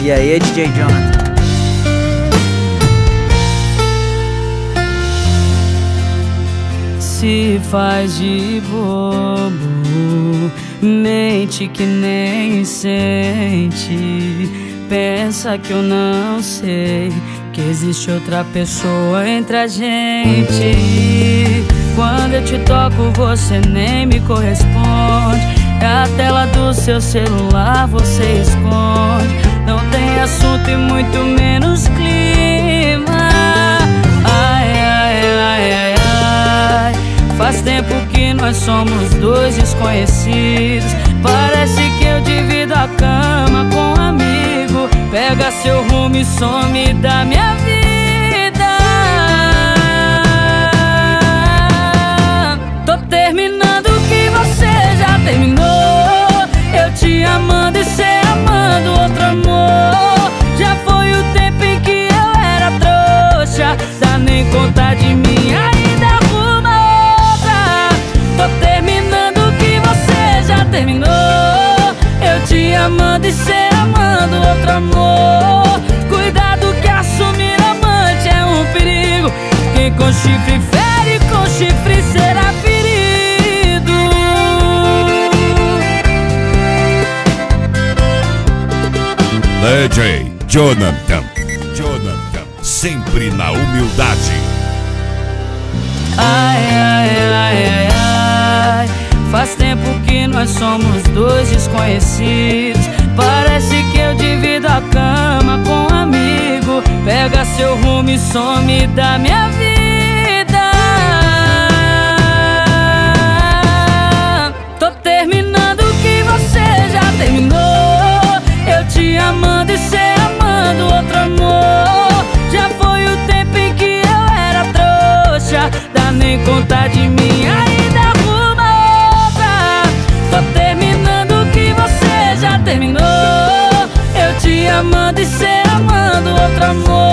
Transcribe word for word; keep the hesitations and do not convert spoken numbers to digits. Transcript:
E aí, D J Jonathan? Se faz de bobo, mente que nem sente, pensa que eu não sei que existe outra pessoa entre a gente. Quando eu te toco você nem me corresponde, a tela do seu celular você esconde. Não tem assunto e muito menos clima. Ai, ai, ai, ai, ai. Faz tempo que nós somos dois desconhecidos. Parece que eu divido a cama com um amigo. Pega seu rumo e some da minha vida. Tô terminando o que você já terminou. Eu te amando e cê amando outro amor. Já foi o tempo em que eu era trouxa. Dá nem conta de mim, ainda arruma outra. Tô terminando o que você já terminou. Eu te amando e cê amando outro amor. Cuidado que assumir amante é um perigo. Quem com chifre fere, com chifre será ferido. D J Jonathan, Jonathan, sempre na humildade. Ai, ai, ai, ai, ai. Faz tempo que nós somos dois desconhecidos. Parece que eu divido a cama com um amigo. Pega seu rumo e some da minha vida. Tô terminando o que você já terminou. Eu te amando e cê amando outro amor. Já foi o tempo em que eu era trouxa. Dá nem conta de mim, ainda arruma outra. Tô terminando o que você já terminou. Eu te amando e cê amando outro amor.